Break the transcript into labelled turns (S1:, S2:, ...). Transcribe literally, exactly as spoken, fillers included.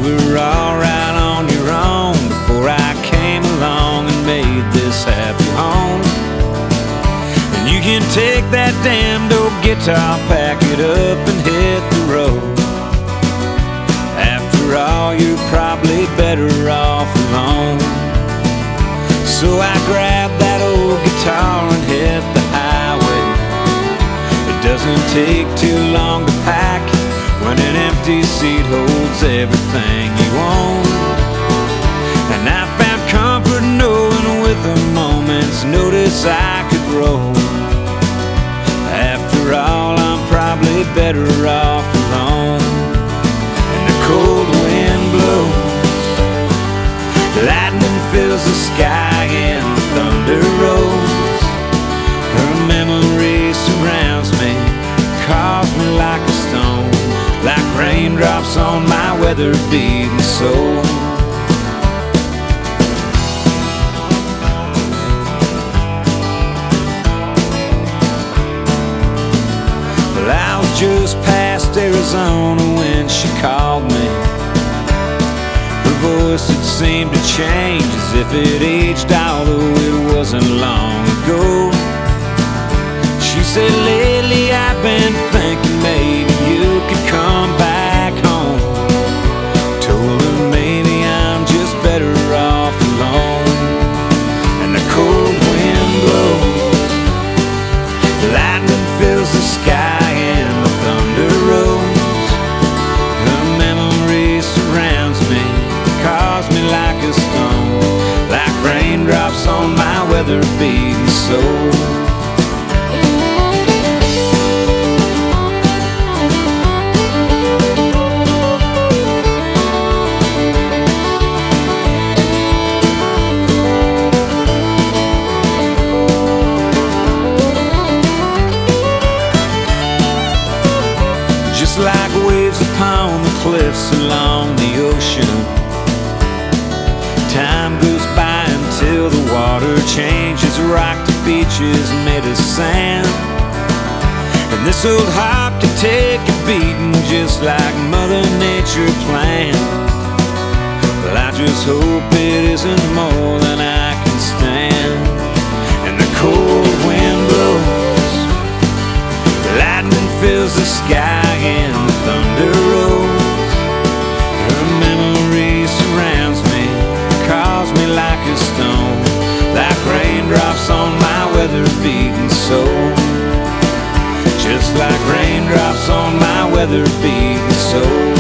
S1: were all right on your own before I came along and made this happy home. And you can take that damned old guitar, pack it up and hit the road. After all, you're probably better off alone. So I grabbed that old guitar and hit the highway. It doesn't take too long to pack when an empty seat holds everything you own. And I found comfort knowing with a moment's notice I could roll. After all, I'm probably better off alone. And the cold wind blows, lightning fills the sky and the thunder rolls. Her memory surrounds me, calls me like a stone, like raindrops on my weather-beaten soul. Well, I was just past Arizona when she called me. Her voice had seemed to change, as if it aged, although it wasn't long ago. She said, lately I've been thinking maybe you could come back home. Told her maybe I'm just better off alone. And the cold wind blows, lightning fills the sky and the thunder rolls. Her memory surrounds me, calls me like a stone, like raindrops on my weather-beaten soul. Just like waves upon the cliffs along the ocean, time goes by until the water changes rock to beaches made of sand. And this old heart can take a beating just like Mother Nature planned. Well, I just hope it isn't more than I can stand. And the cold wind blows, lightning fills the sky and the thunder rolls. Her memory surrounds me, calls me like a stone, like raindrops on my weather-beaten soul. Just like raindrops on my weather-beaten soul.